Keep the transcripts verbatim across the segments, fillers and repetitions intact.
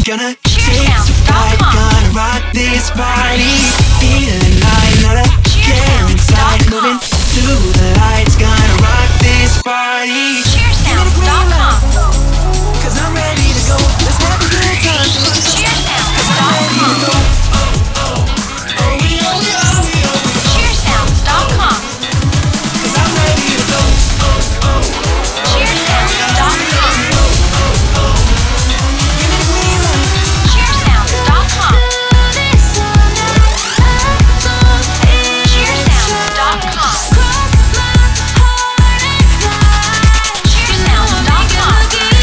Gonna take a flight, gonna rock this party. Feeling like not a care inside. Moving through the lights, gonna rock this party. Cheersounds dot com. Cause I'm ready to go. Let's have a good time. Cause I'm ready to go. Cheersounds dot com. Cause I'm ready to go. Cheersounds dot com. Cheersounds dot com. Cheersounds dot com. Cheersounds dot com.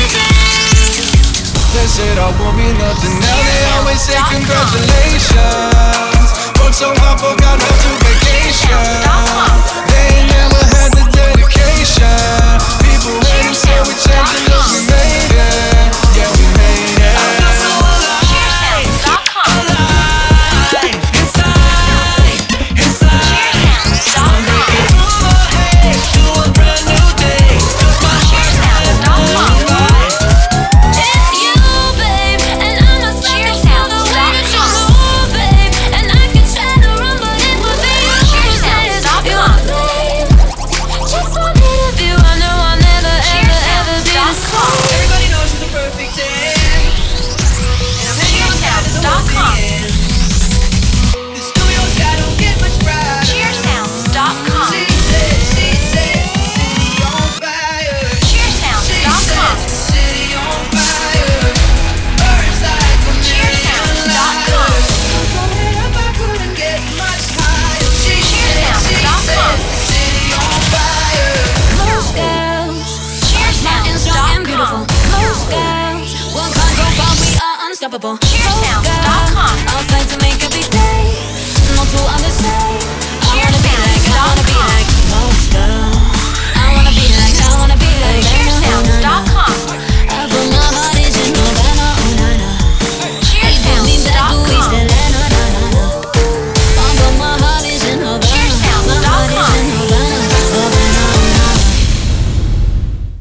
They said I won't be nothing now. They always say congratulations. Worked so hard, forgot how to vacation. They ain't never had the dedication. People hate and say we changed and look, we made it. Yeah, we made it. Cheersounds dot com. Alive, inside, inside. Cheersounds dot com. Move ahead to a brand new day. Cause my heart's Cheersounds dot com. It's you, babe, and I'm a sucker for the way that you Cheersounds move, babe. And I could try to run, but it would be Cheersounds dot you, com. babe. Just one hit of you, I know I'll never, ever, ever be the same. Everybody knows she's a perfect ten. And I'm hanging on tight to the dot com. end. The studio sky don't get much brighter. Cheersounds dot com. She says, she says, the city on fire. Cheersounds She dot com. says, the city on fire. Burns like a million Cheersounds dot com. lighters. Going up, I couldn't get much higher. She says, Cheersounds she dot com. says, the city on fire. Most girls, Cheersounds strong dot and beautiful. com. Most girls, one control, but we are unstoppable. Cheersounds